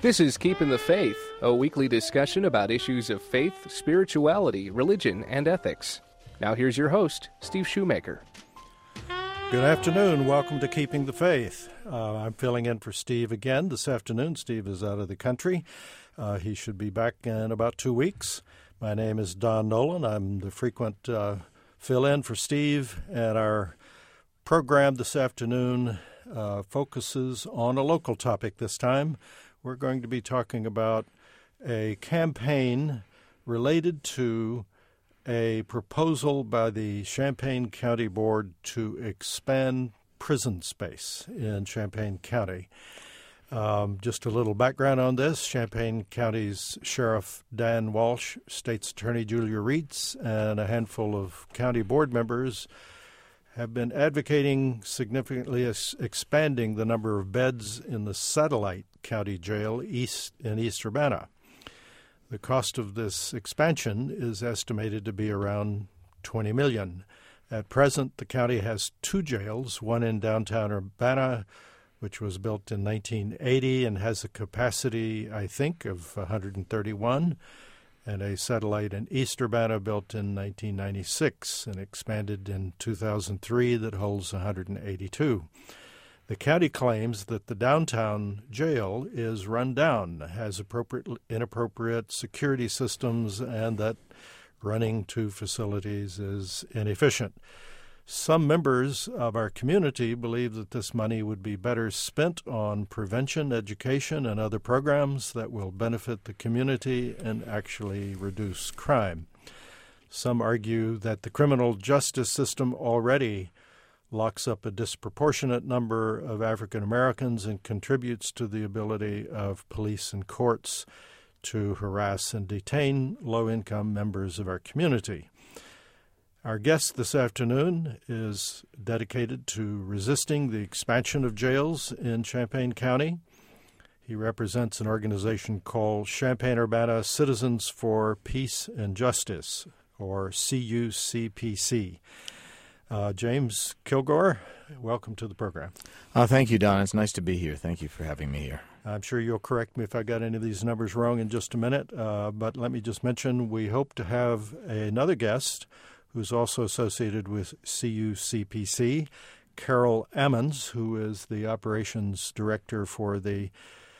This is Keeping the Faith, a weekly discussion about issues of faith, spirituality, religion, and ethics. Now here's your host, Steve Shoemaker. Good afternoon. Welcome to Keeping the Faith. I'm filling in for Steve again this afternoon. Steve is out of the country. He should be back in about 2 weeks. My name is Don Nolan. I'm the frequent fill-in for Steve, and our program this afternoon focuses on a local topic this time. We're going to be talking about a campaign related to a proposal by the Champaign County Board to expand prison space in Champaign County. Just a little background on this. Champaign County's Sheriff Dan Walsh, State's Attorney Julia Reitz, and a handful of county board members have been advocating significantly expanding the number of beds in the satellite county jail in East Urbana. The cost of this expansion is estimated to be around $20 million. At present, the county has two jails, one in downtown Urbana, which was built in 1980 and has a capacity, I think, of 131, and a satellite in East Urbana built in 1996 and expanded in 2003 that holds 182. The county claims that the downtown jail is run down, has inappropriate security systems, and that running two facilities is inefficient. Some members of our community believe that this money would be better spent on prevention, education, and other programs that will benefit the community and actually reduce crime. Some argue that the criminal justice system already locks up a disproportionate number of African Americans and contributes to the ability of police and courts to harass and detain low-income members of our community. Our guest this afternoon is dedicated to resisting the expansion of jails in Champaign County. He represents an organization called Champaign-Urbana Citizens for Peace and Justice, or CUCPC. James Kilgore, welcome to the program. Thank you, Don. It's nice to be here. Thank you for having me here. I'm sure you'll correct me if I got any of these numbers wrong in just a minute, but let me just mention we hope to have another guest who's also associated with CUCPC, Carol Ammons, who is the operations director for the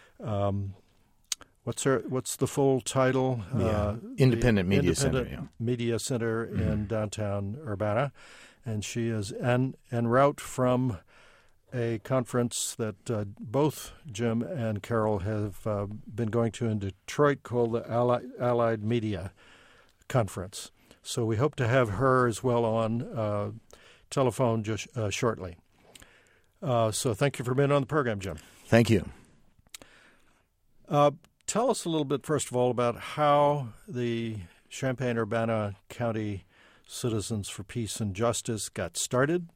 what's the full title? Independent Media Center. Yeah. Media Center in downtown Urbana, and she is en route from a conference that both Jim and Carol have been going to in Detroit called the Allied Media Conference. So we hope to have her as well on telephone just shortly. So thank you for being on the program, Jim. Thank you. Tell us a little bit, first of all, about how the Champaign-Urbana County Citizens for Peace and Justice got started.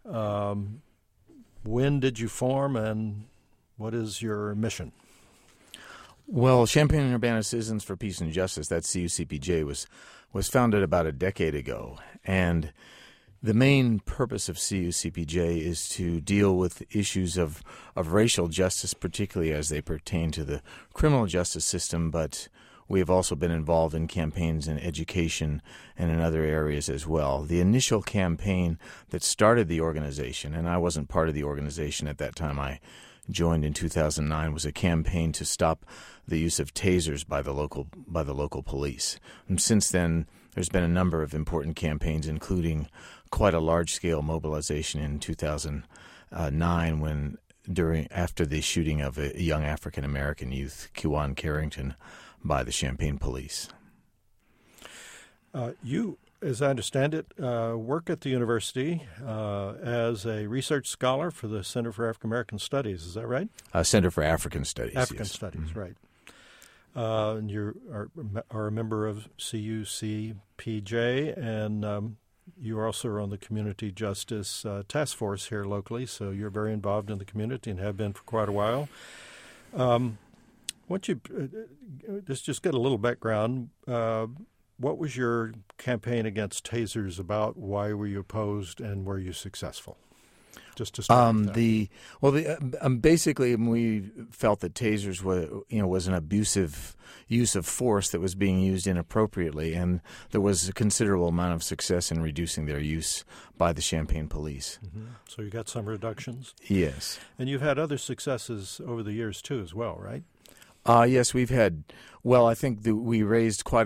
When did you form, and what is your mission? Well, Champaign-Urbana Citizens for Peace and Justice, that CUCPJ, was founded about a decade ago, and the main purpose of CUCPJ is to deal with issues of racial justice, particularly as they pertain to the criminal justice system, but we have also been involved in campaigns in education and in other areas as well. The initial campaign that started the organization, and I wasn't part of the organization at that time, I joined in 2009, was a campaign to stop the use of tasers by the local police. And since then, there's been a number of important campaigns, including quite a large-scale mobilization in 2009 after the shooting of a young African-American youth, Kiwan Carrington, by the Champaign police. You, as I understand it, work at the university as a research scholar for the Center for African American Studies. Is that right? Center for African Studies. African yes. Studies, right. And you are a member of CUCPJ, and you also are on the Community Justice Task Force here locally, so you're very involved in the community and have been for quite a while. Once you just get a little background, what was your campaign against tasers about? Why were you opposed, and were you successful? Just to start with that. Basically, we felt that tasers was an abusive use of force that was being used inappropriately, and there was a considerable amount of success in reducing their use by the Champaign police. Mm-hmm. So you got some reductions? Yes. And you've had other successes over the years, too, as well, right? Yes, we've had. Well, I think we raised quite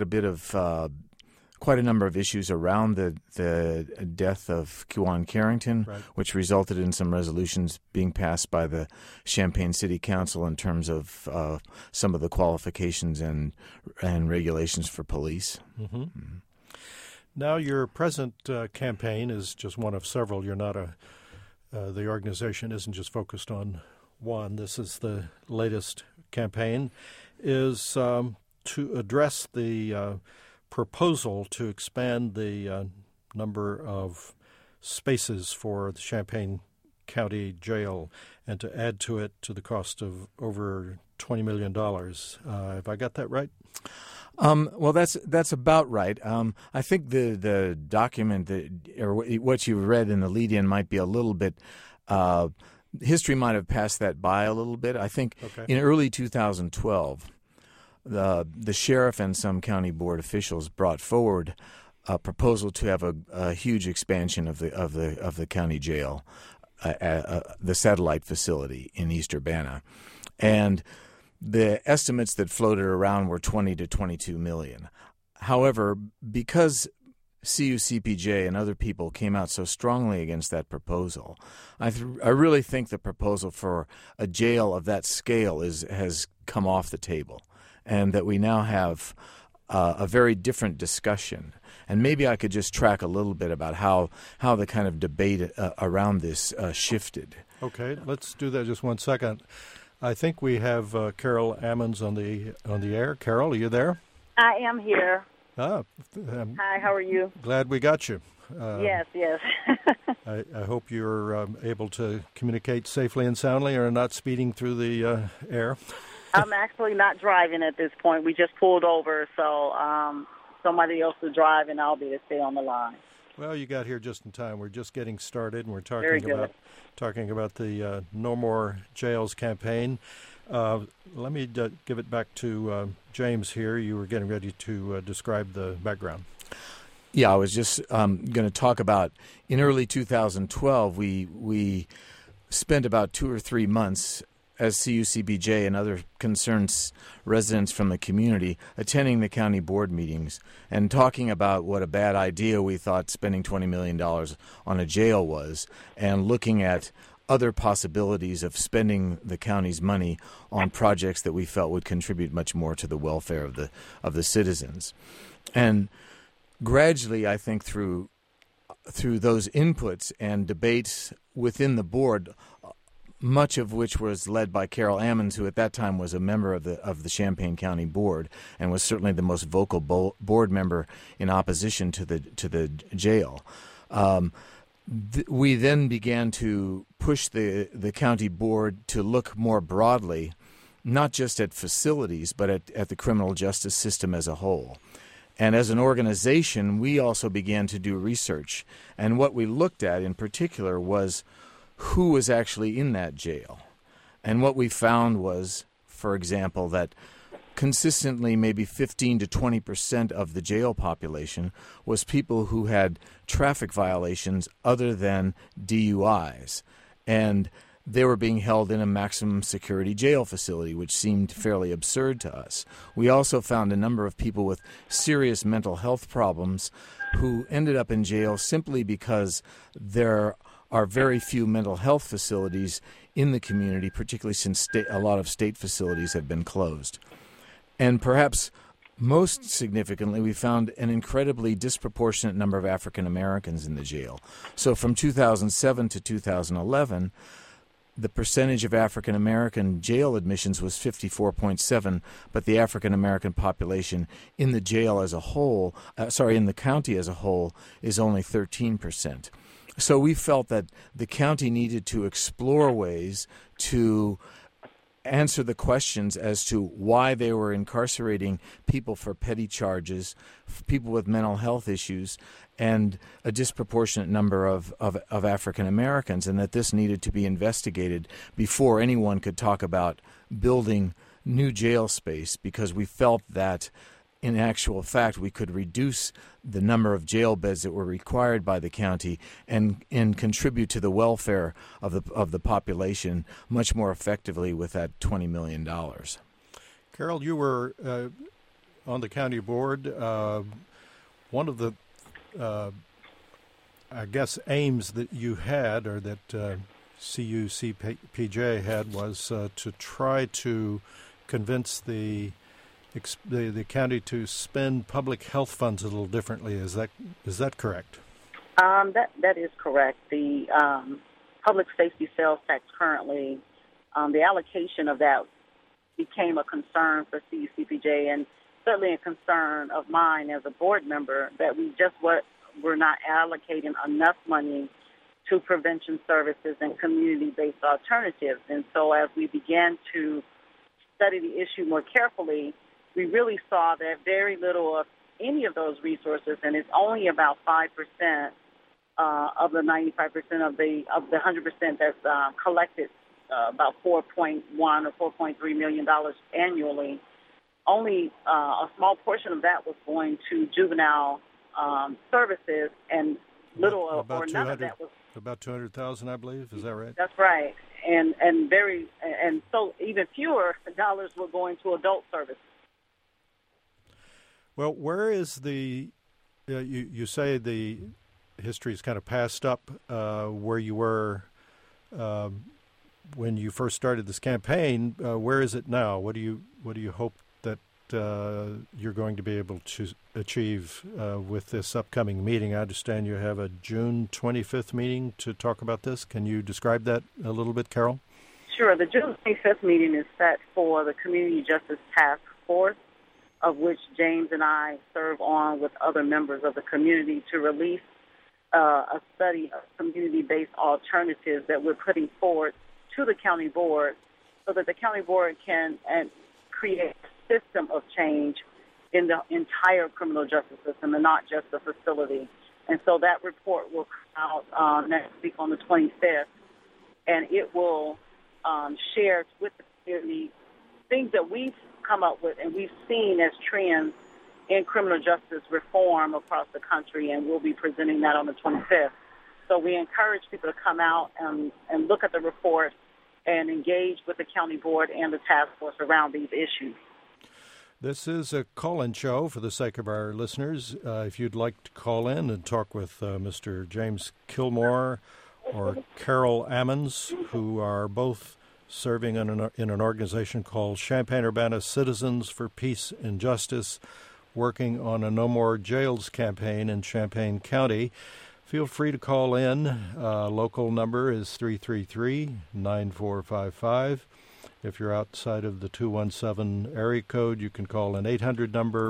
a number of issues around the death of Kiwan Carrington, right, which resulted in some resolutions being passed by the Champaign City Council in terms of some of the qualifications and regulations for police. Mm-hmm. Mm-hmm. Now, your present campaign is just one of several. You're not the organization isn't just focused on one. This is the latest campaign, is to address the proposal to expand the number of spaces for the Champaign County Jail and to add to it to the cost of over $20 million. Have I got that right? Well, that's about right. I think the document or what you read in the lead-in might be a little bit. History might have passed that by a little bit. I think in early 2012. The sheriff and some county board officials brought forward a proposal to have a huge expansion of the county jail, the satellite facility in East Urbana, and the estimates that floated around were 20 to 22 million. However, because CUCPJ and other people came out so strongly against that proposal, I really think the proposal for a jail of that scale has come off the table, and that we now have a very different discussion. And maybe I could just track a little bit about how the kind of debate around this shifted. Okay, let's do that just 1 second. I think we have Carol Ammons on the air. Carol, are you there? I am here. Hi, how are you? Glad we got you. Yes. I hope you're able to communicate safely and soundly or not speeding through the air. I'm actually not driving at this point. We just pulled over, so somebody else will drive, and I'll be to stay on the line. Well, you got here just in time. We're just getting started, and we're talking about the No More Jails campaign. Let me give it back to James here. You were getting ready to describe the background. Yeah, I was just going to talk about in early 2012, we spent about 2 or 3 months as CUCPJ and other concerned residents from the community attending the county board meetings and talking about what a bad idea we thought spending $20 million on a jail was, and looking at other possibilities of spending the county's money on projects that we felt would contribute much more to the welfare of the citizens. And gradually, I think through those inputs and debates within the board, much of which was led by Carol Ammons, who at that time was a member of the Champaign County Board and was certainly the most vocal board member in opposition to the jail. We then began to push the county board to look more broadly, not just at facilities, but at the criminal justice system as a whole. And as an organization, we also began to do research. And what we looked at in particular was who was actually in that jail. And what we found was, for example, that consistently maybe 15 to 20% of the jail population was people who had traffic violations other than DUIs. And they were being held in a maximum security jail facility, which seemed fairly absurd to us. We also found a number of people with serious mental health problems who ended up in jail simply because there are very few mental health facilities in the community, particularly since a lot of state facilities have been closed. And perhaps most significantly, we found an incredibly disproportionate number of African Americans in the jail. So from 2007 to 2011, the percentage of African American jail admissions was 54.7%, but the African American population in the jail as a whole, in the county as a whole, is only 13%. So we felt that the county needed to explore ways to answer the questions as to why they were incarcerating people for petty charges, people with mental health issues, and a disproportionate number of African Americans, and that this needed to be investigated before anyone could talk about building new jail space, because we felt that in actual fact we could reduce the number of jail beds that were required by the county and contribute to the welfare of the population much more effectively with that $20 million. Carol, you were on the county board. One of the I guess aims that you had, or that CUCPJ had, was to try to convince the county to spend public health funds a little differently. Is that correct? That is correct. The public safety sales tax currently, the allocation of that became a concern for CUCPJ, and certainly a concern of mine as a board member, that we just were not allocating enough money to prevention services and community-based alternatives. And so as we began to study the issue more carefully, we really saw that very little of any of those resources, and it's only about 5% of the 95% of the 100% that's collected, about $4.1 or $4.3 million annually. Only a small portion of that was going to juvenile services, and little or none of that was about $200,000, I believe. Is that right? That's right, and so even fewer dollars were going to adult services. Well, where is the? You say the history is kind of passed up where you were when you first started this campaign. Where is it now? What do you hope that you're going to be able to achieve with this upcoming meeting? I understand you have a June 25th meeting to talk about this. Can you describe that a little bit, Carol? Sure. The June 25th meeting is set for the Community Justice Task Force, of which James and I serve on with other members of the community, to release a study of community-based alternatives that we're putting forward to the county board, so that the county board can create a system of change in the entire criminal justice system and not just the facility. And so that report will come out next week on the 25th, and it will share with the community things that we've come up with and we've seen as trends in criminal justice reform across the country, and we'll be presenting that on the 25th. So we encourage people to come out and look at the report and engage with the county board and the task force around these issues. This is a call-in show for the sake of our listeners. If you'd like to call in and talk with Mr. James Kilmore or Carol Ammons, who are both serving in an organization called Champaign-Urbana Citizens for Peace and Justice, working on a No More Jails campaign in Champaign County, feel free to call in. Local number is 333-9455. If you're outside of the 217 area code, you can call an 800 number,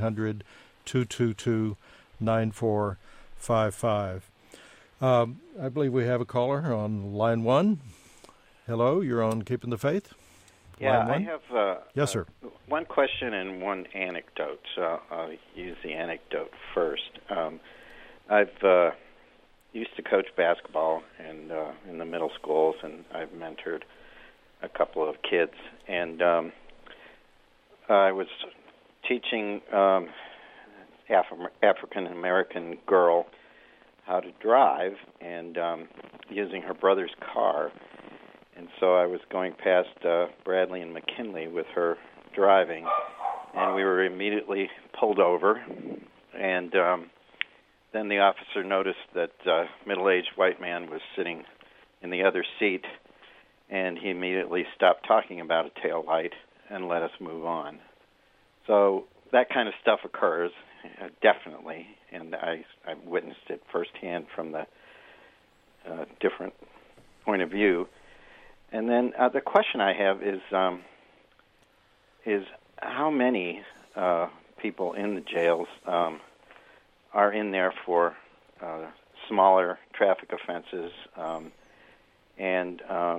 1-800-222-9455. I believe we have a caller on line one. Hello, you're on Keeping the Faith. Yeah, I have yes, sir. One question and one anecdote. So I'll use the anecdote first. I've used to coach basketball in the middle schools, and I've mentored a couple of kids. And I was teaching African-American girl how to drive and using her brother's car. And so I was going past Bradley and McKinley with her driving, and we were immediately pulled over. And then the officer noticed that a middle-aged white man was sitting in the other seat, and he immediately stopped talking about a tail light and let us move on. So that kind of stuff occurs, definitely, and I witnessed it firsthand from the different point of view. And then the question I have is how many people in the jails are in there for smaller traffic offenses, and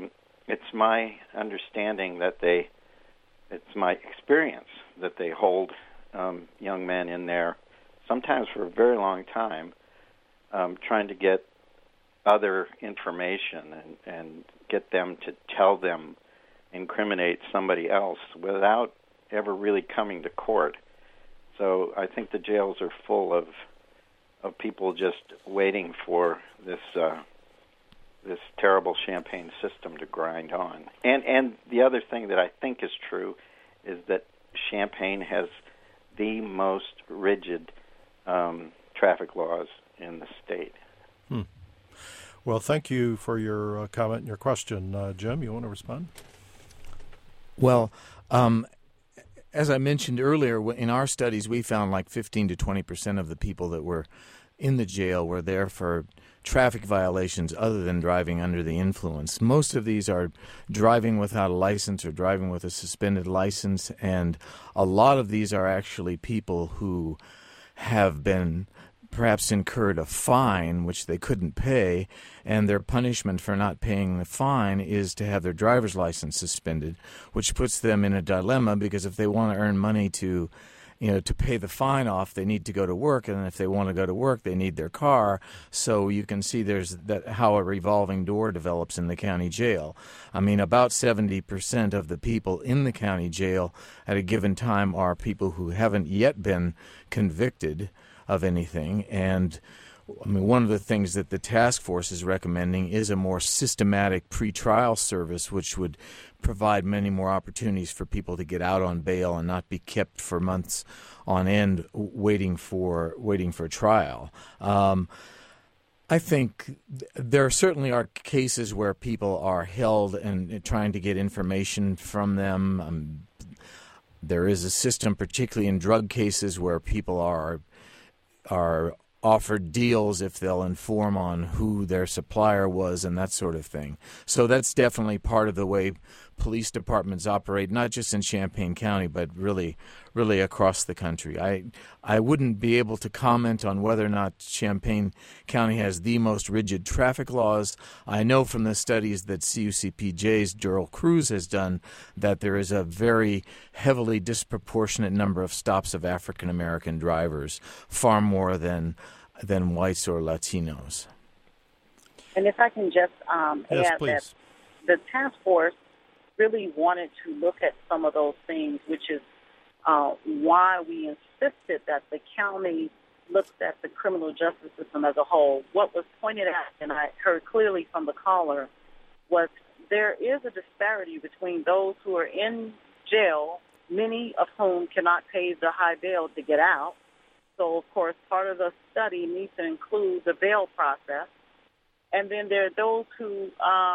it's my understanding that it's my experience that they hold young men in there, sometimes for a very long time, trying to get other information and get them to tell them, incriminate somebody else without ever really coming to court. So I think the jails are full of people just waiting for this terrible Champaign system to grind on. And the other thing that I think is true is that Champaign has the most rigid traffic laws in the state. Well, thank you for your comment and your question. Jim, you want to respond? Well, as I mentioned earlier, in our studies, we found like 15 to 20% of the people that were in the jail were there for traffic violations other than driving under the influence. Most of these are driving without a license or driving with a suspended license, and a lot of these are actually people who have been perhaps incurred a fine which they couldn't pay, and their punishment for not paying the fine is to have their driver's license suspended, which puts them in a dilemma, because if they want to earn money to pay the fine off, they need to go to work, and if they want to go to work, they need their car. So you can see there's how a revolving door develops in the county jail. I mean, about 70% of the people in the county jail at a given time are people who haven't yet been convicted of anything. And I mean, one of the things that the task force is recommending is a more systematic pretrial service, which would provide many more opportunities for people to get out on bail and not be kept for months on end waiting for trial. I think there certainly are cases where people are held and trying to get information from them. There is a system, particularly in drug cases, where people are offered deals if they'll inform on who their supplier was and that sort of thing. So that's definitely part of the way police departments operate, not just in Champaign County, but really across the country. I wouldn't be able to comment on whether or not Champaign County has the most rigid traffic laws. I know from the studies that CUCPJ's Gerald Cruz has done that there is a very heavily disproportionate number of stops of African American drivers, far more than whites or Latinos. And if I can just yes, add please. that the task force really wanted to look at some of those things, which is why we insisted that the county looks at the criminal justice system as a whole. What was pointed out, and I heard clearly from the caller, was there is a disparity between those who are in jail, many of whom cannot pay the high bail to get out. So, of course, part of the study needs to include the bail process. And then there are those who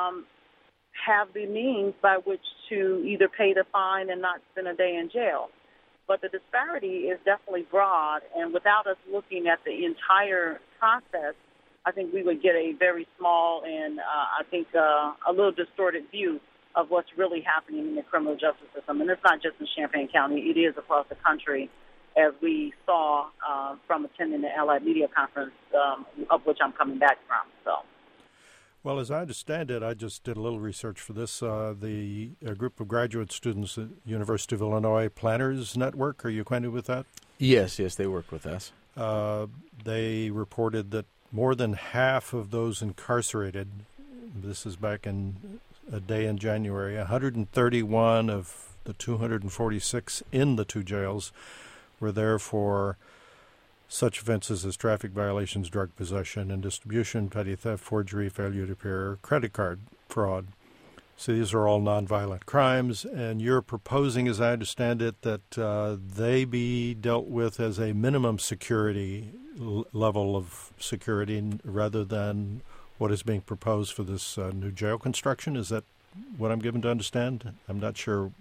have the means by which to either pay the fine and not spend a day in jail. But the disparity is definitely broad, and without us looking at the entire process, I think we would get a very small and I think a little distorted view of what's really happening in the criminal justice system. And it's not just in Champaign County. It is across the country, as we saw from attending the Allied Media Conference, of which I'm coming back from. So. Well, as I understand it, I just did a little research for this. A group of graduate students at University of Illinois Planners Network, are you acquainted with that? Yes, they work with us. They reported that more than half of those incarcerated, this is back in a day in January, 131 of the 246 in the two jails were there for such offenses as traffic violations, drug possession and distribution, petty theft, forgery, failure to appear, credit card fraud. So these are all nonviolent crimes, and you're proposing, as I understand it, that they be dealt with as a minimum security level of security rather than what is being proposed for this new jail construction. Is that what I'm given to understand? I'm not sure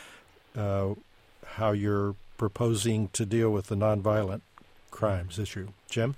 how you're proposing to deal with the nonviolent crimes issue. Jim?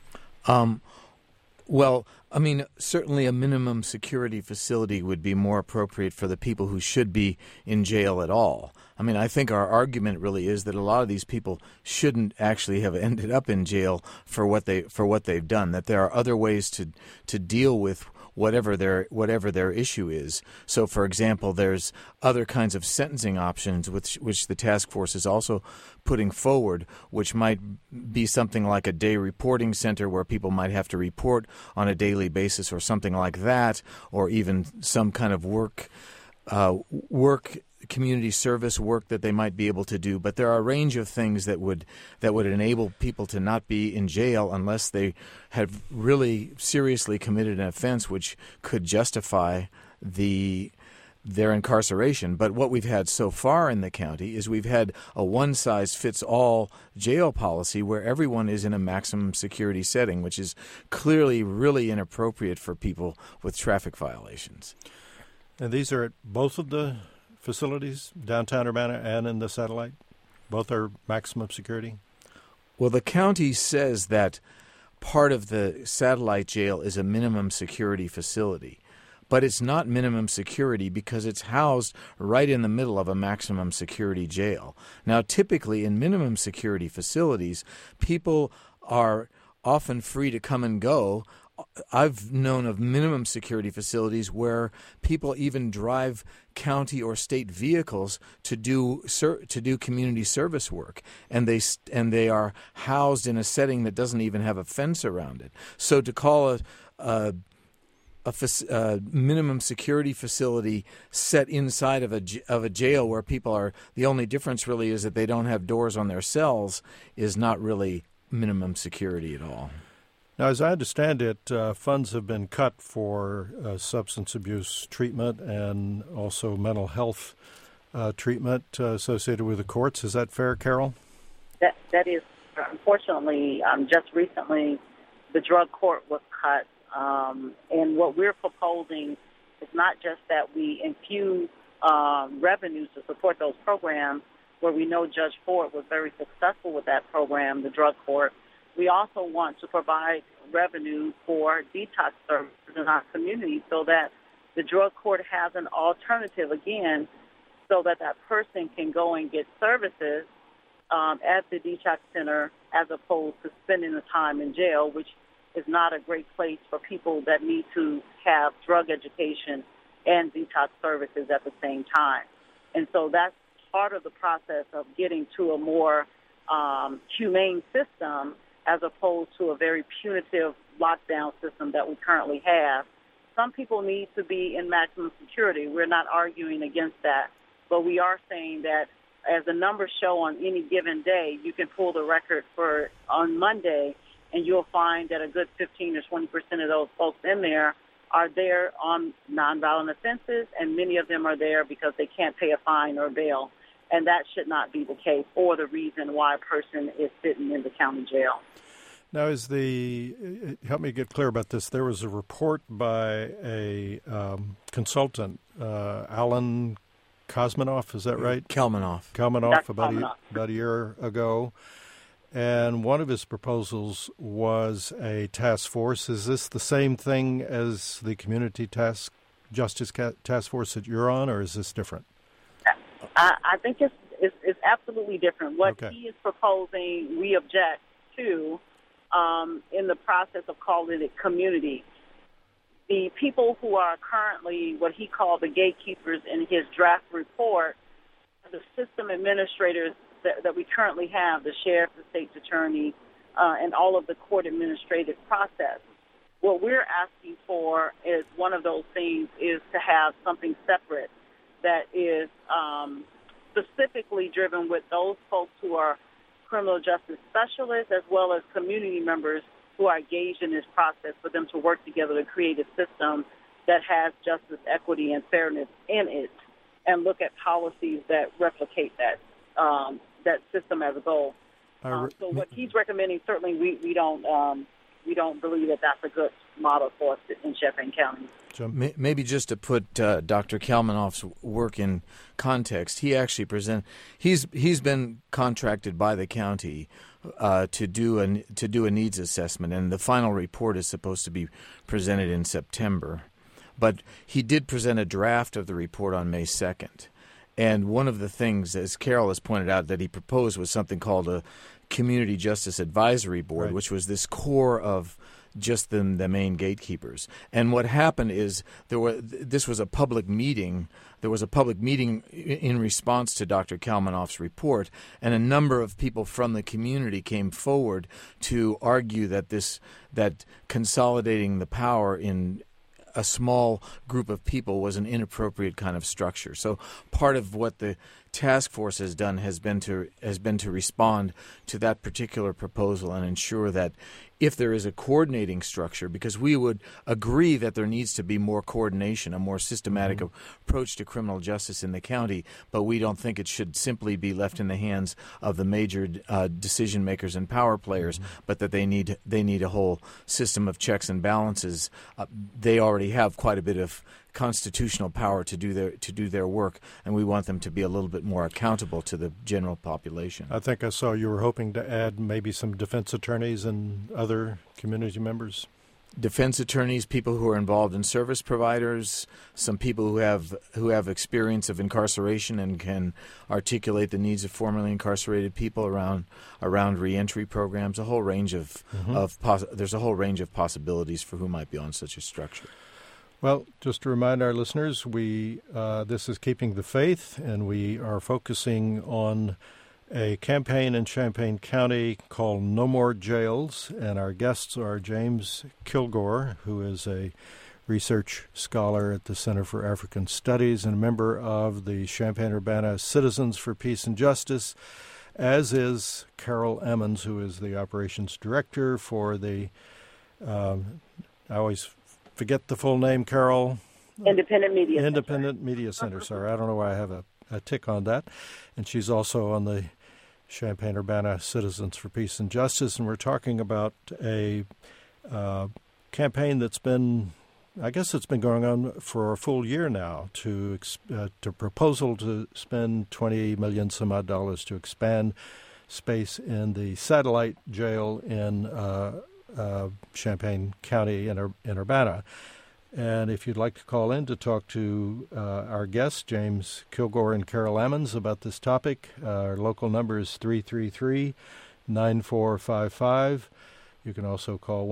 Well, I mean, certainly a minimum security facility would be more appropriate for the people who should be in jail at all. I mean, I think our argument really is that a lot of these people shouldn't actually have ended up in jail for what they've done, that there are other ways to deal with whatever their issue is. So, for example, there's other kinds of sentencing options which the task force is also putting forward, which might be something like a day reporting center where people might have to report on a daily basis or something like that, or even some kind of work community service work that they might be able to do. But there are a range of things that would enable people to not be in jail unless they have really seriously committed an offense which could justify their incarceration. But what we've had so far in the county is we've had a one-size-fits-all jail policy where everyone is in a maximum security setting, which is clearly really inappropriate for people with traffic violations. And these are at both of the facilities, downtown Urbana and in the satellite? Both are maximum security? Well, the county says that part of the satellite jail is a minimum security facility. But it's not minimum security because it's housed right in the middle of a maximum security jail. Now, typically in minimum security facilities, people are often free to come and go. I've known of minimum security facilities where people even drive county or state vehicles to do community service work, and they are housed in a setting that doesn't even have a fence around it. So to call a minimum security facility set inside of a jail where people are, the only difference really is that they don't have doors on their cells, is not really minimum security at all. Now, as I understand it, funds have been cut for substance abuse treatment and also mental health treatment associated with the courts. Is that fair, Carol? That is, unfortunately, just recently the drug court was cut. And what we're proposing is not just that we infuse revenues to support those programs, where we know Judge Ford was very successful with that program, the drug court. We also want to provide revenue for detox services in our community so that the drug court has an alternative, again, so that that person can go and get services at the detox center as opposed to spending the time in jail, which is not a great place for people that need to have drug education and detox services at the same time. And so that's part of the process of getting to a more humane system as opposed to a very punitive lockdown system that we currently have. Some people need to be in maximum security. We're not arguing against that. But we are saying that as the numbers show on any given day, you can pull the record for on Monday, and you'll find that a good 15 or 20% of those folks in there are there on nonviolent offenses, and many of them are there because they can't pay a fine or bail. And that should not be the case or the reason why a person is sitting in the county jail. Now, help me get clear about this. There was a report by a consultant, Alan Kosmanoff, is that right? Kalmanoff about a year ago. And one of his proposals was a task force. Is this the same thing as the community justice task force that you're on, or is this different? I think it's absolutely different. What he is proposing, we object to in the process of calling it community. The people who are currently what he called the gatekeepers in his draft report, the system administrators that we currently have, the sheriff, the state's attorney, and all of the court administrative process. What we're asking for is one of those things is to have something separate that is specifically driven with those folks who are criminal justice specialists as well as community members who are engaged in this process, for them to work together to create a system that has justice, equity, and fairness in it, and look at policies that replicate that system as a goal. So what he's recommending, certainly we don't believe that that's a good model for us in Champaign County. So maybe just to put Dr. Kalmanoff's work in context, he actually he's been contracted by the county to do a needs assessment, and the final report is supposed to be presented in September. But he did present a draft of the report on May 2nd. And one of the things, as Carol has pointed out, that he proposed was something called a Community Justice Advisory Board, which was this core of just the main gatekeepers. And what happened is this was a public meeting. There was a public meeting in response to Dr. Kalmanoff's report, and a number of people from the community came forward to argue that consolidating the power in a small group of people was an inappropriate kind of structure. So part of what the task force has done has been to respond to that particular proposal and ensure that if there is a coordinating structure, because we would agree that there needs to be more coordination, a more systematic approach to criminal justice in the county, but we don't think it should simply be left in the hands of the major decision makers and power players, but that they need a whole system of checks and balances. They already have quite a bit of constitutional power to do their work, and we want them to be a little bit more accountable to the general population. I think I saw you were hoping to add maybe some defense attorneys and other community members. Defense attorneys, people who are involved in service providers, some people who have experience of incarceration and can articulate the needs of formerly incarcerated people around reentry programs. A whole range of there's a whole range of possibilities for who might be on such a structure. Well, just to remind our listeners, this is Keeping the Faith, and we are focusing on a campaign in Champaign County called No More Jails, and our guests are James Kilgore, who is a research scholar at the Center for African Studies and a member of the Champaign-Urbana Citizens for Peace and Justice, as is Carol Emmons, who is the operations director for the, I always forget the full name, Carol. Independent Media Center. Sorry, I don't know why I have a tick on that. And she's also on the Champaign-Urbana Citizens for Peace and Justice. And we're talking about a campaign that's been, I guess it's been going on for a full year now, to proposal to spend $20 million some odd to expand space in the satellite jail in Champaign County in Urbana. And if you'd like to call in to talk to our guests, James Kilgore and Carol Emmons, about this topic, our local number is 333-9455. You can also call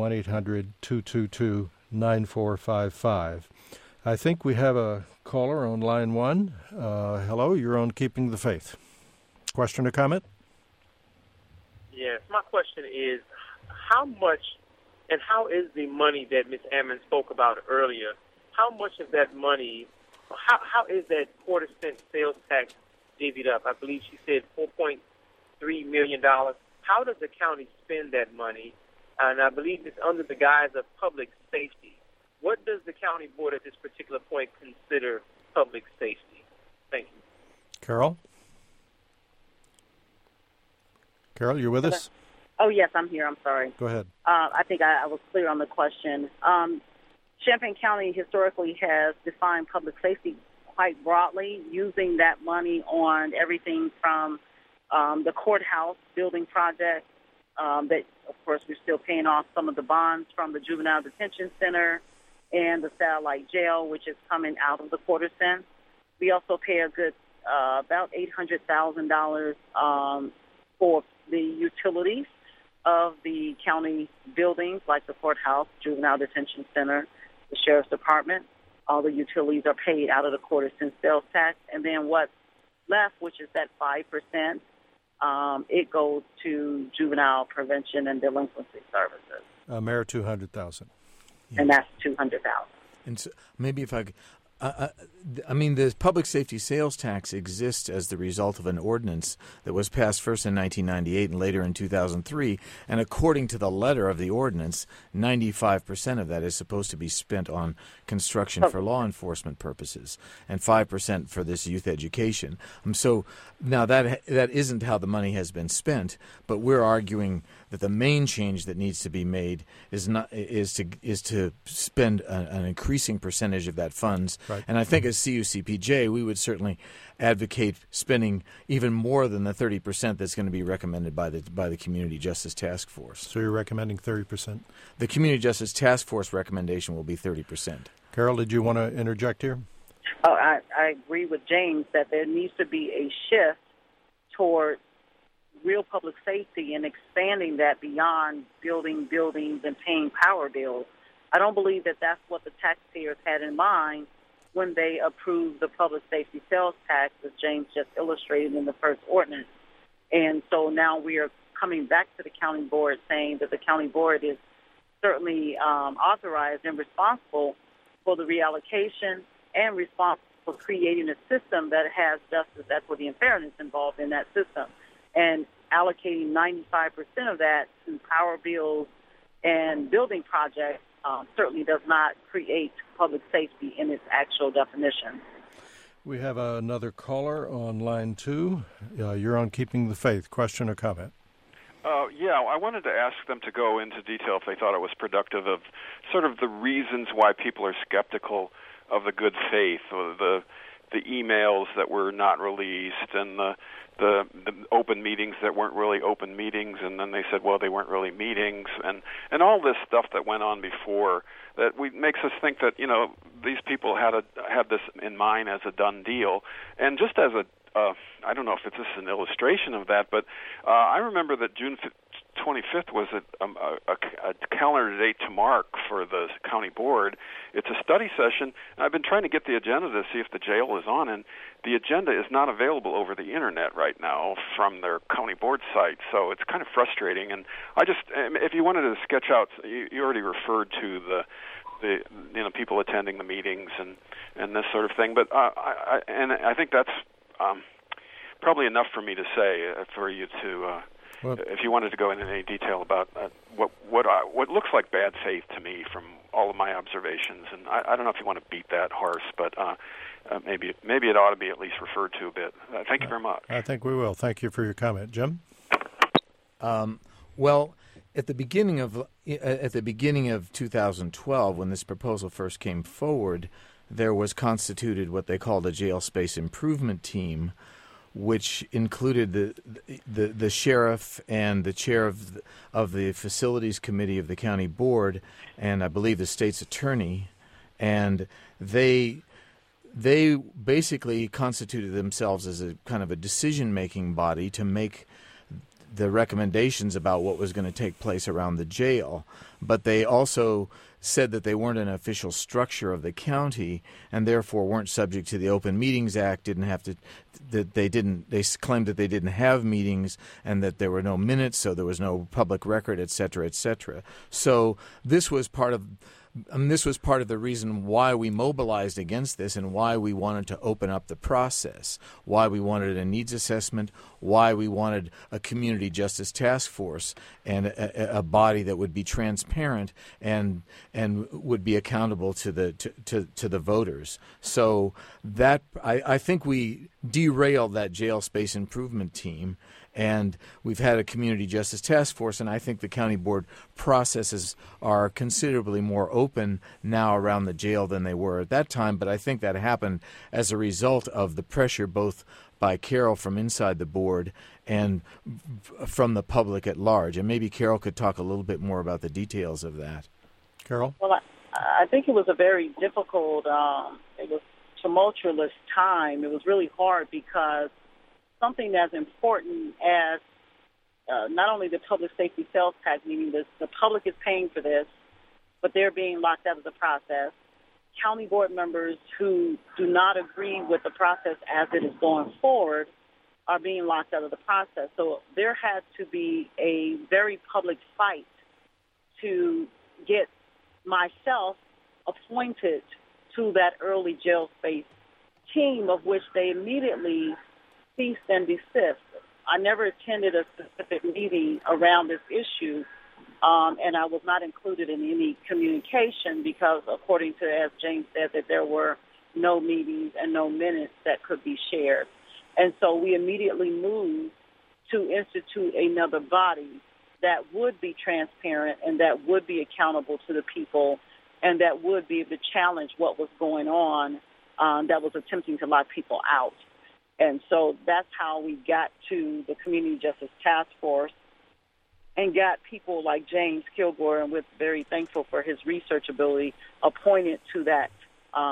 1-800-222-9455. I think we have a caller on line one. Hello, you're on Keeping the Faith. Question or comment? Yes, my question is, how much and how is the money that Ms. Ammon spoke about earlier, how much of that money, how is that quarter-cent sales tax divvied up? I believe she said $4.3 million. How does the county spend that money? And I believe it's under the guise of public safety. What does the county board at this particular point consider public safety? Thank you. Carol? Carol, you with us? Oh, yes, I'm here. I'm sorry. Go ahead. I think I was clear on the question. Champaign County historically has defined public safety quite broadly, using that money on everything from the courthouse building project that, of course, we're still paying off some of the bonds from the Juvenile Detention Center and the satellite jail, which is coming out of the quarter cent. We also pay a good about $800,000 for the utilities of the county buildings, like the courthouse, Juvenile Detention Center, the Sheriff's Department. All the utilities are paid out of the quarter cent sales tax. And then what's left, which is that 5%, it goes to juvenile prevention and delinquency services. Mayor, $200,000. And that's $200,000. And so maybe if I could, I mean, the public safety sales tax exists as the result of an ordinance that was passed first in 1998 and later in 2003. And according to the letter of the ordinance, 95% of that is supposed to be spent on construction for law enforcement purposes and 5% for this youth education. So now that isn't how the money has been spent, but we're arguing that the main change that needs to be made is to spend an increasing percentage of that funds. Right. And I think as CUCPJ, we would certainly advocate spending even more than the 30% that's going to be recommended by the Community Justice Task Force. So you're recommending 30%? The Community Justice Task Force recommendation will be 30%. Carol, did you want to interject here? Oh, I agree with James that there needs to be a shift toward real public safety and expanding that beyond building buildings and paying power bills. I don't believe that that's what the taxpayers had in mind when they approved the public safety sales tax, as James just illustrated in the first ordinance. And so now we are coming back to the county board saying that the county board is certainly authorized and responsible for the reallocation and responsible for creating a system that has justice, equity, and fairness involved in that system. And allocating 95% of that to power bills and building projects certainly does not create public safety in its actual definition. We have another caller on line 2. You're on Keeping the Faith. Question or comment? Yeah, I wanted to ask them to go into detail if they thought it was productive of sort of the reasons why people are skeptical of the good faith, or the emails that were not released, and the open meetings that weren't really open meetings, and then they said, well, they weren't really meetings, and all this stuff that went on before that makes us think that, you know, these people had this in mind as a done deal. And just as I don't know if it's just an illustration of that, but I remember that June 25th was a calendar date to mark for the county board. It's a study session, and I've been trying to get the agenda to see if the jail is on, and the agenda is not available over the internet right now from their county board site, so it's kind of frustrating. And if you wanted to sketch out, you already referred to the people attending the meetings and this sort of thing, but I think that's probably enough for me to say for you to. If you wanted to go into any detail about what looks like bad faith to me from all of my observations, and I don't know if you want to beat that horse, but maybe it ought to be at least referred to a bit. Thank you very much. I think we will. Thank you for your comment, Jim. Well, at the beginning of 2012, when this proposal first came forward, there was constituted what they called a jail space improvement team, which included the sheriff and the chair of the facilities committee of the county board, and I believe the state's attorney, and they basically constituted themselves as a kind of a decision-making body to make the recommendations about what was going to take place around the jail. But they also said that they weren't an official structure of the county and therefore weren't subject to the Open Meetings Act, they claimed that they didn't have meetings and that there were no minutes, so there was no public record, et cetera, et cetera. So this was part of the reason why we mobilized against this and why we wanted to open up the process, why we wanted a needs assessment, why we wanted a community justice task force and a body that would be transparent and would be accountable to the voters. So that I think we derailed that jail space improvement team. And we've had a community justice task force, and I think the county board processes are considerably more open now around the jail than they were at that time. But I think that happened as a result of the pressure both by Carol from inside the board and from the public at large. And maybe Carol could talk a little bit more about the details of that. Carol? Well, I think it was a very difficult, it was tumultuous time. It was really hard because something as important as not only the public safety sales tax, meaning the public is paying for this, but they're being locked out of the process. County board members who do not agree with the process as it is going forward are being locked out of the process. So there had to be a very public fight to get myself appointed to that early jail space team, of which they immediately ceased and desist. I never attended a specific meeting around this issue, and I was not included in any communication because, according to, as James said, that there were no meetings and no minutes that could be shared. And so we immediately moved to institute another body that would be transparent and that would be accountable to the people and that would be able to challenge what was going on that was attempting to lock people out. And so that's how we got to the Community Justice Task Force and got people like James Kilgore, and we're very thankful for his research ability, appointed to that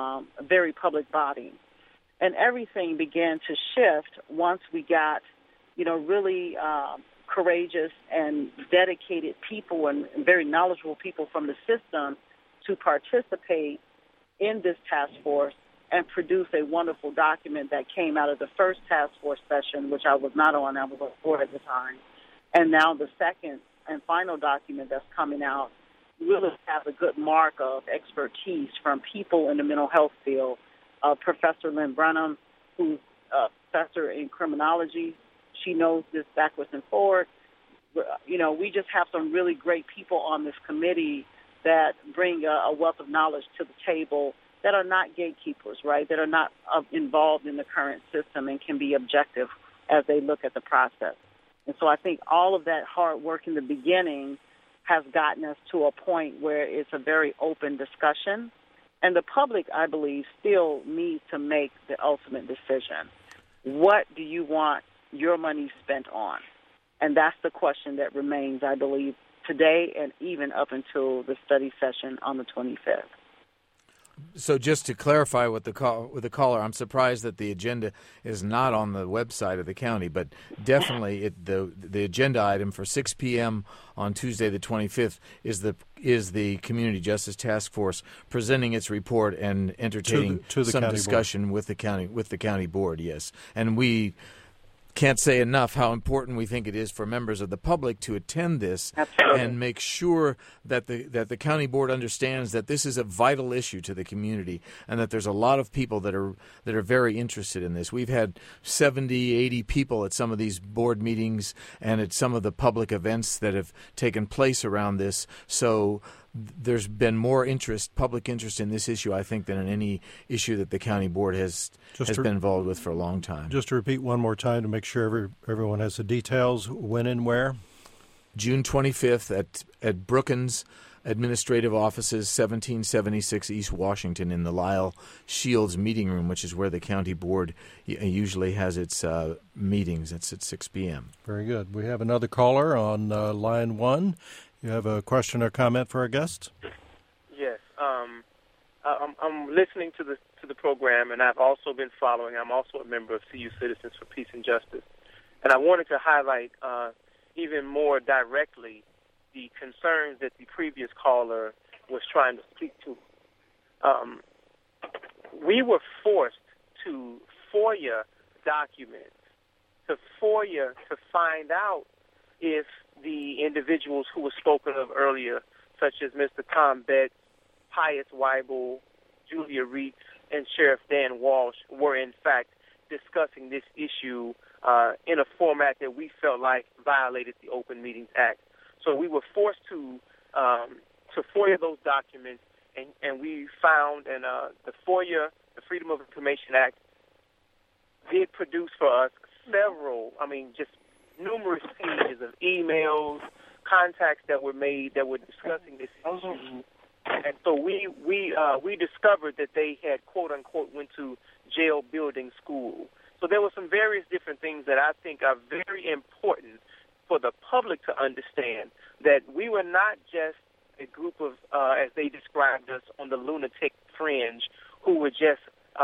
very public body. And everything began to shift once we got really courageous and dedicated people and very knowledgeable people from the system to participate in this task force and produce a wonderful document that came out of the first task force session, which I was not on, I was on board at the time. And now the second and final document that's coming out really has a good mark of expertise from people in the mental health field. Professor Lynn Brenham, who's a professor in criminology, she knows this backwards and forwards. We just have some really great people on this committee that bring a wealth of knowledge to the table that are not gatekeepers, right, that are not involved in the current system and can be objective as they look at the process. And so I think all of that hard work in the beginning has gotten us to a point where it's a very open discussion. And the public, I believe, still needs to make the ultimate decision. What do you want your money spent on? And that's the question that remains, I believe, today and even up until the study session on the 25th. So just to clarify with the caller, I'm surprised that the agenda is not on the website of the county, but definitely the agenda item for 6 p.m. on Tuesday the 25th is the Community Justice Task Force presenting its report and entertaining to the some discussion board. with the county board. Yes, and we can't say enough how important we think it is for members of the public to attend this. Absolutely. And make sure that the county board understands that this is a vital issue to the community and that there's a lot of people that are very interested in this. We've had 70, 80 people at some of these board meetings and at some of the public events that have taken place around this. So there's been more public interest in this issue, I think, than in any issue that the county board has been involved with for a long time. Just to repeat one more time to make sure everyone has the details, when and where? June 25th at Brookins Administrative Offices, 1776 East Washington, in the Lyle Shields Meeting Room, which is where the county board usually has its meetings. It's at 6 p.m. Very good. We have another caller on line 1. You have a question or comment for our guest? Yes. I'm listening to the program, and I've also been following. I'm also a member of CU Citizens for Peace and Justice. And I wanted to highlight even more directly the concerns that the previous caller was trying to speak to. We were forced to FOIA documents, to find out if the individuals who were spoken of earlier, such as Mr. Tom Betts, Pius Weibel, Julia Reitz, and Sheriff Dan Walsh, were in fact discussing this issue in a format that we felt like violated the Open Meetings Act. So we were forced to FOIA those documents, and we found, and the FOIA, the Freedom of Information Act, did produce for us just numerous pages of emails, contacts that were made that were discussing this issue. And so we discovered that they had, quote unquote, went to jail building school. So there were some various different things that I think are very important for the public to understand, that we were not just a group of, as they described us, on the lunatic fringe, who were just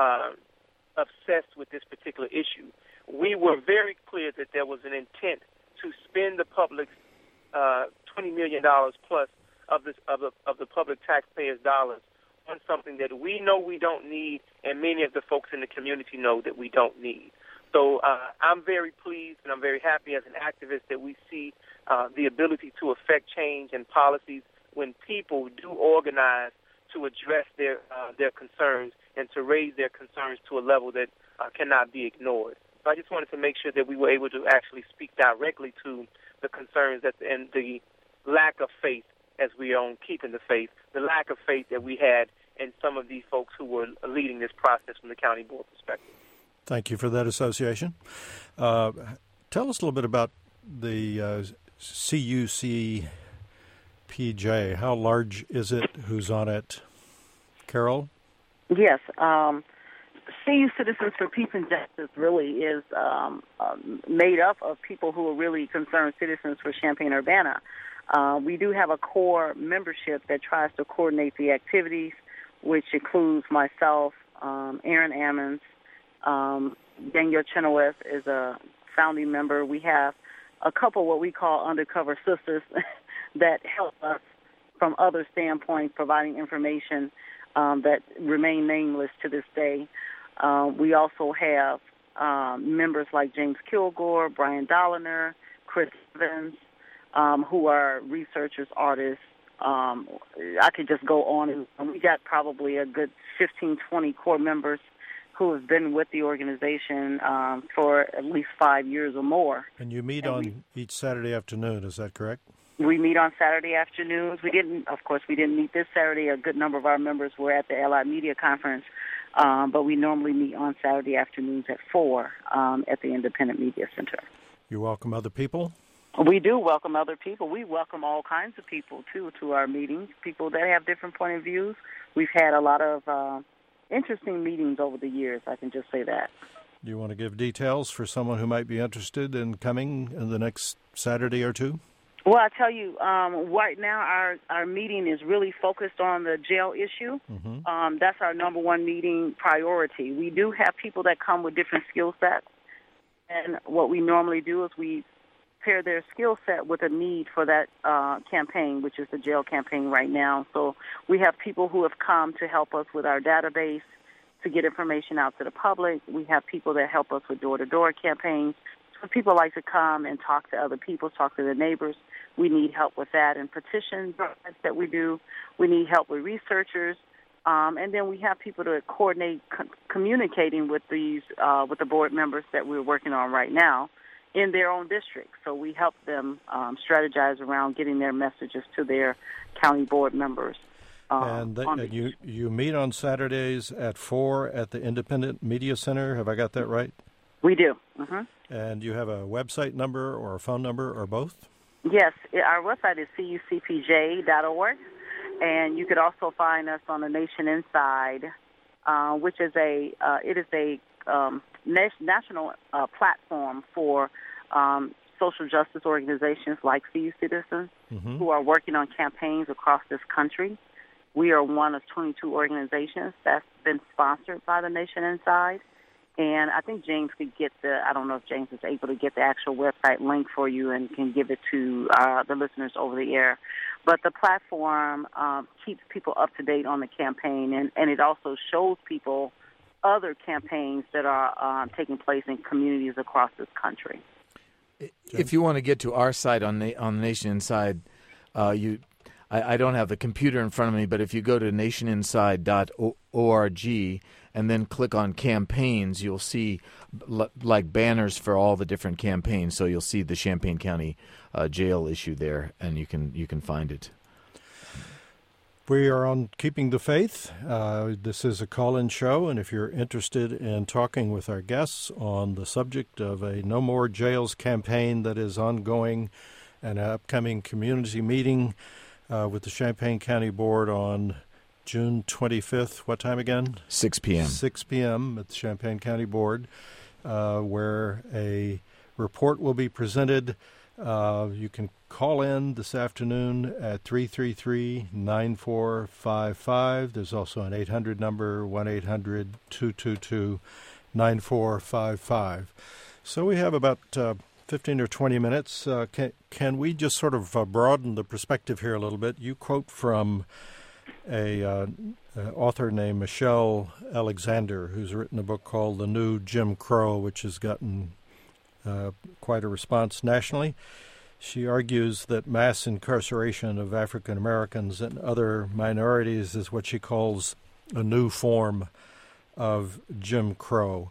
obsessed with this particular issue. We were very clear that there was an intent to spend the public's $20 million plus of the public taxpayers' dollars on something that we know we don't need, and many of the folks in the community know that we don't need. So I'm very pleased and I'm very happy as an activist that we see the ability to affect change and policies when people do organize to address their concerns and to raise their concerns to a level that cannot be ignored. So I just wanted to make sure that we were able to actually speak directly to the concerns and the lack of faith, as we own Keeping the Faith, the lack of faith that we had in some of these folks who were leading this process from the county board perspective. Thank you for that association. Tell us a little bit about the CUCPJ. How large is it? Who's on it? Carol? Yes. CU Citizens for Peace and Justice really is made up of people who are really concerned citizens for Champaign-Urbana. We do have a core membership that tries to coordinate the activities, which includes myself, Aaron Ammons, Daniel Chenoweth is a founding member. We have a couple what we call undercover sisters that help us from other standpoints, providing information that remain nameless to this day. We also have members like James Kilgore, Brian Dolliner, Chris Evans, who are researchers, artists. I could just go on, and we got probably a good 15, 20 core members who have been with the organization for at least 5 years or more. And you meet on each Saturday afternoon, is that correct? We meet on Saturday afternoons. We didn't meet this Saturday. A good number of our members were at the Allied Media Conference, but we normally meet on Saturday afternoons at 4 at the Independent Media Center. You welcome other people? We do welcome other people. We welcome all kinds of people, too, to our meetings, people that have different point of views. We've had a lot of interesting meetings over the years, I can just say that. Do you want to give details for someone who might be interested in coming in the next Saturday or two? Well, I tell you, right now our meeting is really focused on the jail issue. Mm-hmm. That's our number one meeting priority. We do have people that come with different skill sets, and what we normally do is we pair their skill set with a need for that campaign, which is the jail campaign right now. So we have people who have come to help us with our database to get information out to the public. We have people that help us with door-to-door campaigns. So people like to come and talk to other people, talk to their neighbors. We need help with that and petition drives that we do. We need help with researchers. And then we have people to coordinate communicating with these with the board members that we're working on right now in their own districts. So we help them strategize around getting their messages to their county board members. And you meet on Saturdays at 4 at the Independent Media Center. Have I got that right? We do. Mm-hmm. And you have a website number or a phone number or both? Yes, our website is cucpj.org, and you could also find us on the Nation Inside, which is a national platform for social justice organizations like CU Citizens mm-hmm. who are working on campaigns across this country. We are one of 22 organizations that's been sponsored by the Nation Inside. And I think James could get I don't know if James is able to get the actual website link for you and can give it to the listeners over the air. But the platform keeps people up to date on the campaign, and it also shows people other campaigns that are taking place in communities across this country. If you want to get to our site on the Nation Inside, I don't have the computer in front of me, but if you go to nationinside.org and then click on campaigns, you'll see like banners for all the different campaigns. So you'll see the Champaign County jail issue there, and you can find it. We are on Keeping the Faith. This is a call-in show, and if you're interested in talking with our guests on the subject of a No More Jails campaign that is ongoing, an upcoming community meeting with the Champaign County Board on June 25th. What time again? 6 p.m. 6 p.m. at the Champaign County Board, where a report will be presented. You can call in this afternoon at 333-9455. There's also an 800 number, 1-800-222-9455. So we have about 15 or 20 minutes. Can we just sort of broaden the perspective here a little bit? You quote from a author named Michelle Alexander, who's written a book called The New Jim Crow, which has gotten quite a response nationally. She argues that mass incarceration of African Americans and other minorities is what she calls a new form of Jim Crow.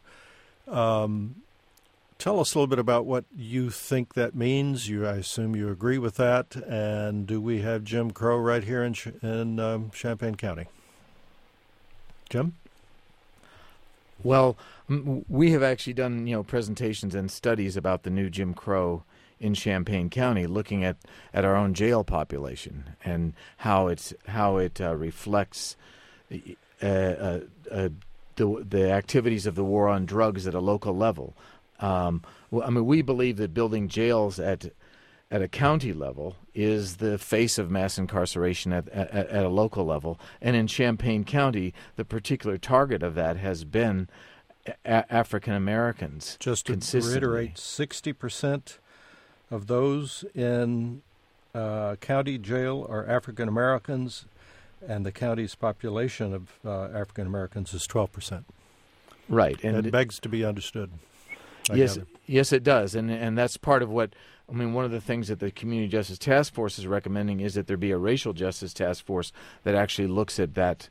Tell us a little bit about what you think that means. I assume you agree with that. And do we have Jim Crow right here in Champaign County? Jim? Well, we have actually done presentations and studies about the new Jim Crow in Champaign County, looking at our own jail population and how it reflects the activities of the war on drugs at a local level. We believe that building jails at a county level is the face of mass incarceration at a local level. And in Champaign County, the particular target of that has been African Americans. Just to reiterate, 60% of those in county jail are African Americans, and the county's population of African Americans is 12%. Right, and it begs to be understood. Yes, it does, and that's part of what. I mean, one of the things that the Community Justice Task Force is recommending is that there be a racial justice task force that actually looks at that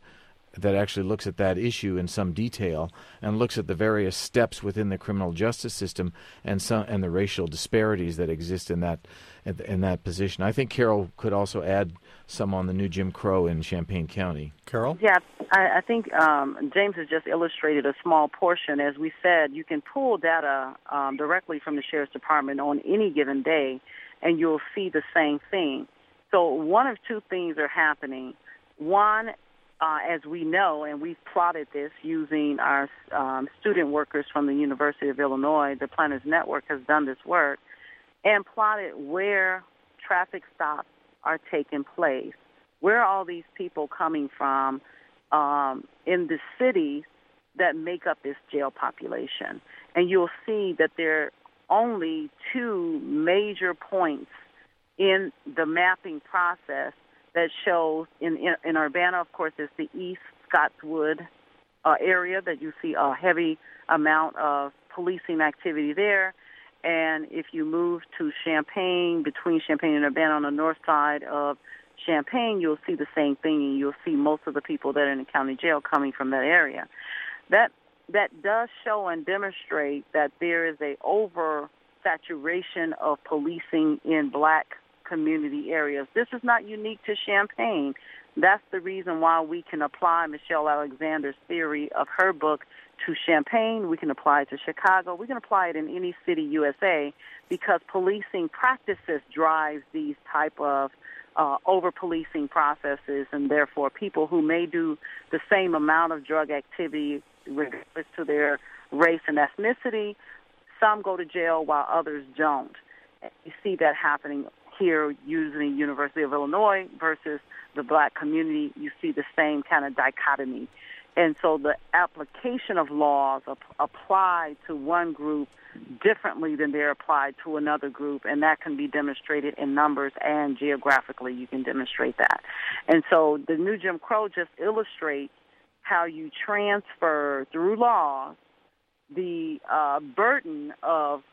issue in some detail and looks at the various steps within the criminal justice system and the racial disparities that exist in that position. I think Carol could also add some on the new Jim Crow in Champaign County. Carol? Yeah, I think James has just illustrated a small portion. As we said, you can pull data directly from the Sheriff's Department on any given day, and you'll see the same thing. So one of two things are happening. One, as we know, and we've plotted this using our student workers from the University of Illinois, the Planners Network has done this work, and plotted where traffic stops are taking place. Where are all these people coming from in the cities that make up this jail population? And you'll see that there are only two major points in the mapping process that shows in Urbana, of course, is the East Scottswood area that you see a heavy amount of policing activity there. And if you move to Champaign, between Champaign and Urbana on the north side of Champaign, you'll see the same thing, and you'll see most of the people that are in the county jail coming from that area. That does show and demonstrate that there is a oversaturation of policing in black community areas. This is not unique to Champaign. That's the reason why we can apply Michelle Alexander's theory of her book to Champaign. We can apply it to Chicago. We can apply it in any city, USA, because policing practices drives these type of over-policing processes, and therefore people who may do the same amount of drug activity regardless to their race and ethnicity, some go to jail while others don't. You see that happening here using University of Illinois versus the black community. You see the same kind of dichotomy. And so the application of laws apply to one group differently than they're applied to another group, and that can be demonstrated in numbers and geographically. You can demonstrate that. And so the new Jim Crow just illustrates how you transfer through laws the burden of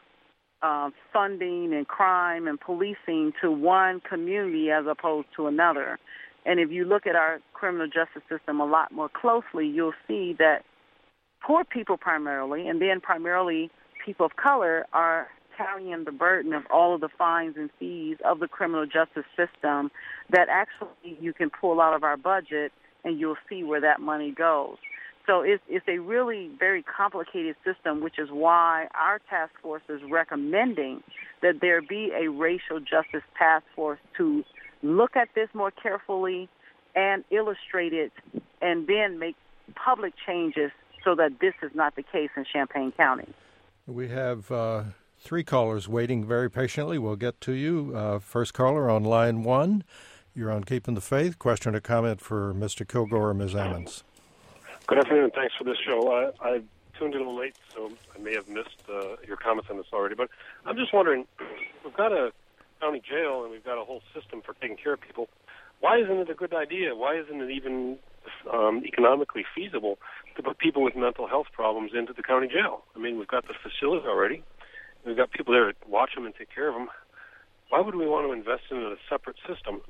funding and crime and policing to one community as opposed to another. And if you look at our criminal justice system a lot more closely, you'll see that poor people primarily, and then primarily people of color, are carrying the burden of all of the fines and fees of the criminal justice system that actually you can pull out of our budget, and you'll see where that money goes. So it's a really very complicated system, which is why our task force is recommending that there be a racial justice task force to look at this more carefully and illustrate it, and then make public changes so that this is not the case in Champaign County. We have three callers waiting very patiently. We'll get to you. First caller on line 1. You're on Keeping the Faith. Question or comment for Mr. Kilgore or Ms. Ammons? Good afternoon. Thanks for this show. I tuned in a little late, so I may have missed your comments on this already. But I'm just wondering, we've got a county jail and we've got a whole system for taking care of people. Why isn't it a good idea? Why isn't it even economically feasible to put people with mental health problems into the county jail? I mean, we've got the facility already. We've got people there to watch them and take care of them. Why would we want to invest in a separate system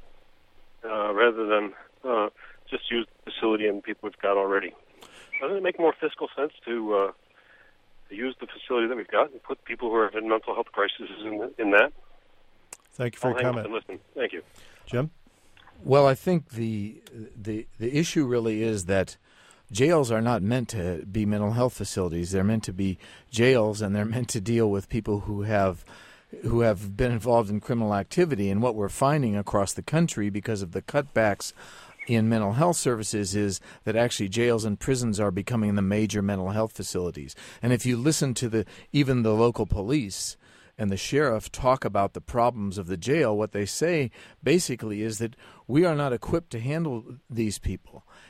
rather than just use the facility and people we've got already? Doesn't it make more fiscal sense to use the facility that we've got and put people who are in mental health crises in that? Thank you for your comment. Listen. Thank you. Jim? Well, I think the issue really is that jails are not meant to be mental health facilities. They're meant to be jails, and they're meant to deal with people who have been involved in criminal activity. And what we're finding across the country because of the cutbacks in mental health services is that actually jails and prisons are becoming the major mental health facilities. And if you listen to even the local police and the sheriff talk about the problems of the jail, what they say basically is that we are not equipped to handle these people.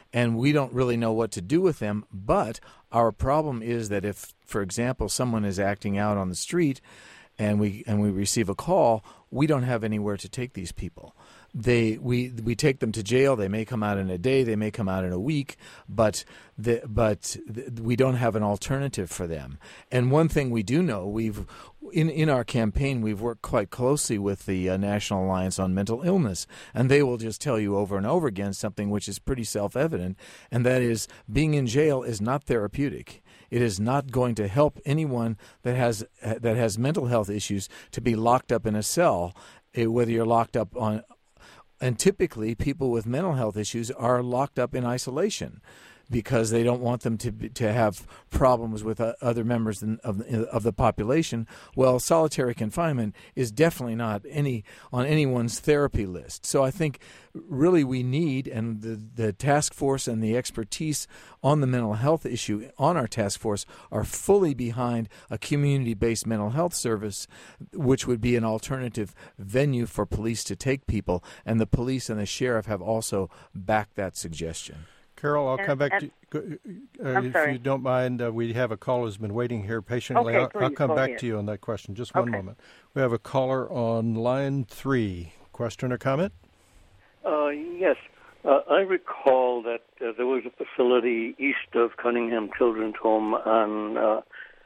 and we don't really know what to do with them. But our problem is that if, for example, someone is acting out on the street and we receive a call, we don't have anywhere to take these people. We take them to jail. They may come out in a day. They may come out in a week. But we don't have an alternative for them. And one thing we do know, in our campaign, we've worked quite closely with the National Alliance on Mental Illness, and they will just tell you over and over again something which is pretty self-evident, and that is being in jail is not therapeutic. It is not going to help anyone that has mental health issues to be locked up in a cell, whether you're locked up on. And typically, people with mental health issues are locked up in isolation because they don't want them to have problems with other members of the population. Well, solitary confinement is definitely not on anyone's therapy list. So I think really we need, and the task force and the expertise on the mental health issue on our task force are fully behind a community-based mental health service, which would be an alternative venue for police to take people, and the police and the sheriff have also backed that suggestion. Carol, I'll come back to you. If you don't mind, we have a caller who's been waiting here patiently. Okay, I'll come back to you on that question. Just one moment. We have a caller on line 3. Question or comment? Yes. I recall that there was a facility east of Cunningham Children's Home on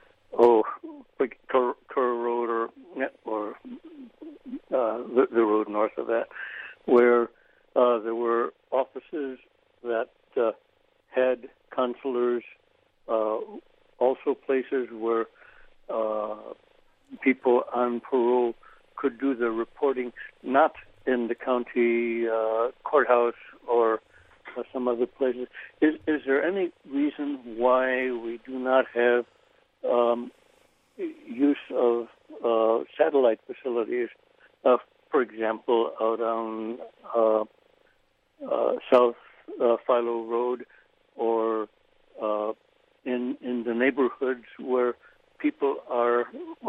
Kerr Road or the road north of that, where there were offices that had counselors, also places where people on parole could do their reporting, not in the county courthouse or some other places. Is there any reason why we do not have use of satellite facilities, for example, out on South Philo Road, or in the neighborhoods where people are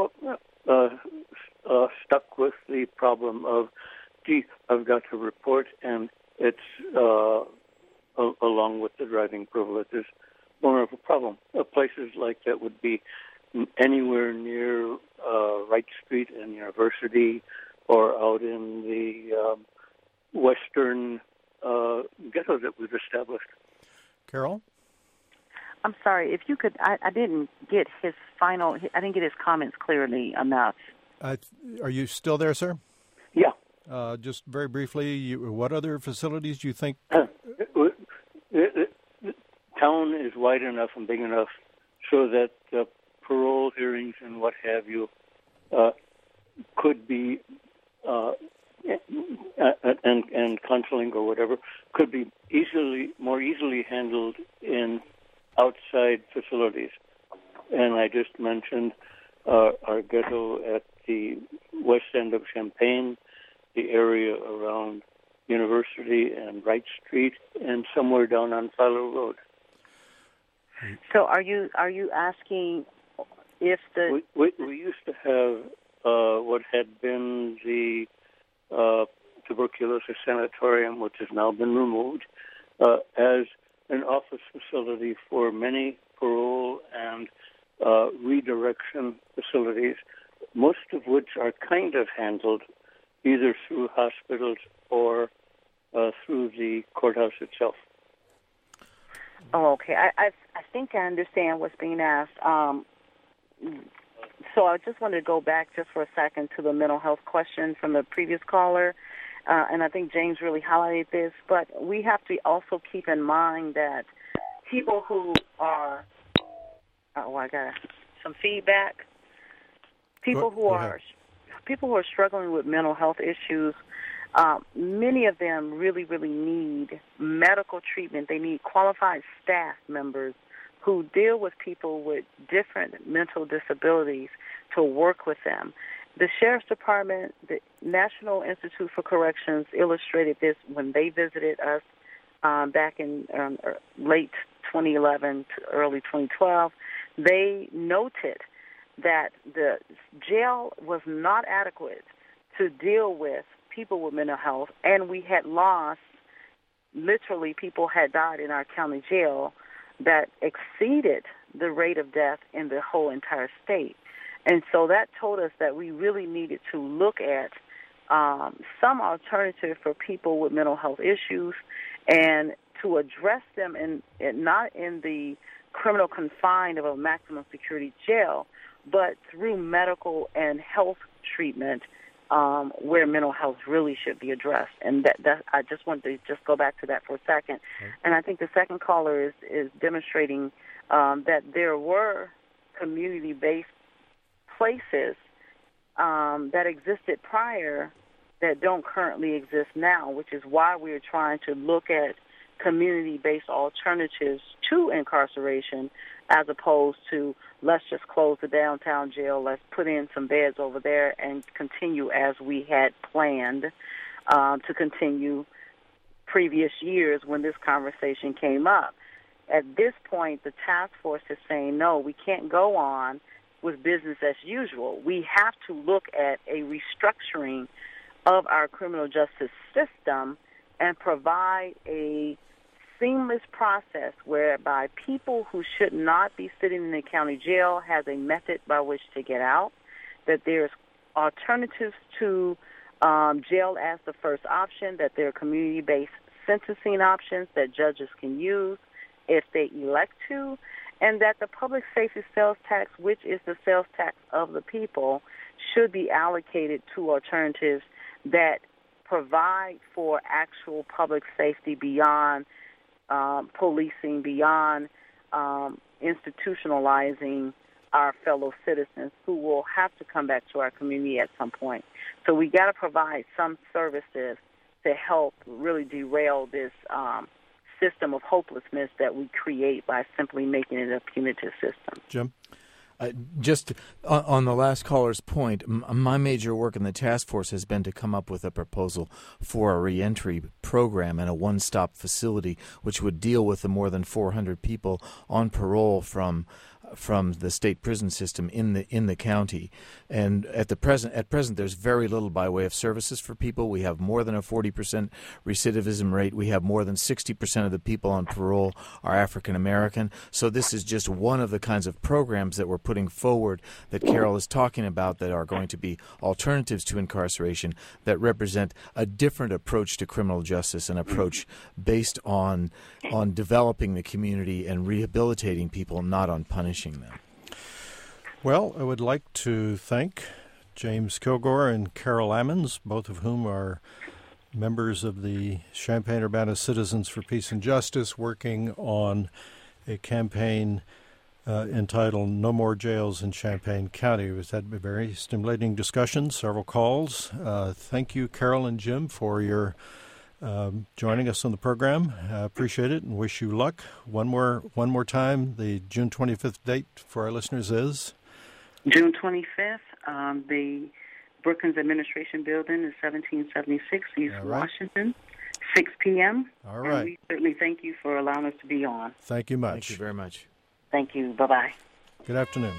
stuck with the problem of, gee, I've got to report, and it's along with the driving privileges more of a problem. Places like that would be anywhere near Wright Street and University, or out in the western ghetto that we've established. Carol? I'm sorry, if you could, I didn't get his comments clearly enough. Are you still there, sir? Yeah. Just very briefly, what other facilities do you think? The town is wide enough and big enough so that parole hearings and what have you could be, and counseling or whatever, could be more easily handled in outside facilities. And I just mentioned our ghetto at the west end of Champaign, the area around University and Wright Street, and somewhere down on Philo Road. So are you asking if the... We used to have what had been the tuberculosis sanatorium, which has now been removed, as an office facility for many parole and redirection facilities, most of which are kind of handled either through hospitals or through the courthouse itself. Oh, okay. I think I understand what's being asked. So I just wanted to go back just for a second to the mental health question from the previous caller. And I think James really highlighted this, but we have to also keep in mind that people who are, I got some feedback. People who are struggling with mental health issues, many of them really, really need medical treatment. They need qualified staff members who deal with people with different mental disabilities to work with them. The Sheriff's Department, the National Institute for Corrections illustrated this when they visited us back in late 2011 to early 2012. They noted that the jail was not adequate to deal with people with mental health, and we had lost literally people had died in our county jail that exceeded the rate of death in the whole entire state. And so that told us that we really needed to look at some alternative for people with mental health issues and to address them not in the criminal confine of a maximum security jail, but through medical and health treatment where mental health really should be addressed. And that I just wanted to just go back to that for a second. Okay. And I think the second caller is demonstrating that there were community-based places that existed prior that don't currently exist now, which is why we're trying to look at community-based alternatives to incarceration as opposed to let's just close the downtown jail, let's put in some beds over there and continue as we had planned to continue previous years when this conversation came up. At this point, the task force is saying, no, we can't go on with business as usual. We have to look at a restructuring of our criminal justice system and provide a seamless process whereby people who should not be sitting in the county jail has a method by which to get out, that there's alternatives to jail as the first option, that there are community-based sentencing options that judges can use if they elect to, and that the public safety sales tax, which is the sales tax of the people, should be allocated to alternatives that provide for actual public safety beyond policing, beyond institutionalizing our fellow citizens who will have to come back to our community at some point. So we got to provide some services to help really derail this system of hopelessness that we create by simply making it a punitive system. Jim? Just on the last caller's point, my major work in the task force has been to come up with a proposal for a reentry program and a one-stop facility which would deal with the more than 400 people on parole from the state prison system in the county. And at present there's very little by way of services for people. We have more than a 40% recidivism rate. We have more than 60% of the people on parole are African American. So this is just one of the kinds of programs that we're putting forward that Carol is talking about that are going to be alternatives to incarceration that represent a different approach to criminal justice, an approach based on developing the community and rehabilitating people, not on punishing them. Well, I would like to thank James Kilgore and Carol Ammons, both of whom are members of the Champaign-Urbana Citizens for Peace and Justice, working on a campaign entitled No More Jails in Champaign County. We've had a very stimulating discussion, several calls. Thank you, Carol and Jim, for your joining us on the program. Appreciate it and wish you luck. One more time, the June 25th date for our listeners is? June 25th. The Brookins Administration Building is 1776 East Washington, 6 p.m. All right. And we certainly thank you for allowing us to be on. Thank you much. Thank you very much. Thank you. Bye-bye. Good afternoon.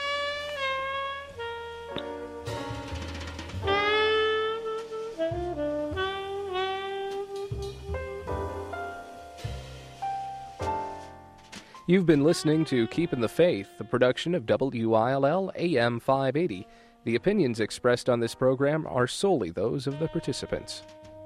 You've been listening to Keeping the Faith, a production of WILL AM 580. The opinions expressed on this program are solely those of the participants.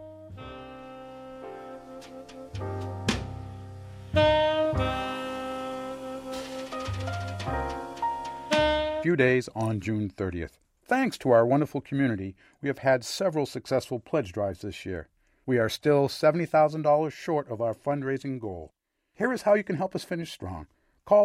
Few days on June 30th. Thanks to our wonderful community, we have had several successful pledge drives this year. We are still $70,000 short of our fundraising goal. Here is how you can help us finish strong. Call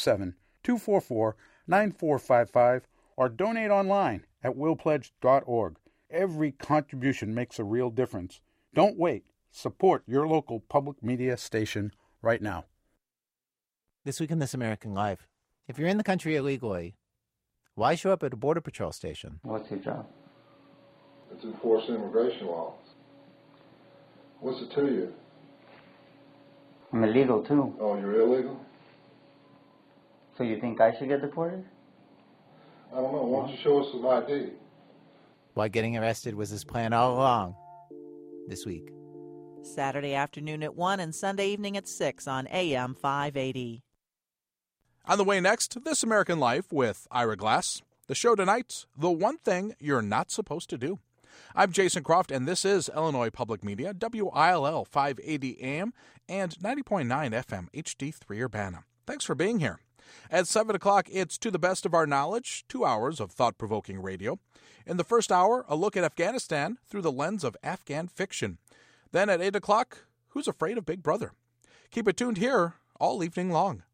217-244-9455 or donate online at willpledge.org. Every contribution makes a real difference. Don't wait. Support your local public media station right now. This week in This American Life, if you're in the country illegally, why show up at a Border Patrol station? What's your job? It's enforcing immigration laws. What's it to you? I'm illegal, too. Oh, you're illegal? So you think I should get deported? I don't know. Why don't you show us some ID? Why getting arrested was his plan all along. This week Saturday afternoon at 1 and Sunday evening at 6 on AM 580. On the way next, This American Life with Ira Glass. The show tonight, The One Thing You're Not Supposed to Do. I'm Jason Croft, and this is Illinois Public Media, WILL 580 AM and 90.9 FM HD3 Urbana. Thanks for being here. At 7 o'clock, it's To the Best of Our Knowledge, 2 hours of thought-provoking radio. In the first hour, a look at Afghanistan through the lens of Afghan fiction. Then at 8 o'clock, Who's Afraid of Big Brother? Keep it tuned here all evening long.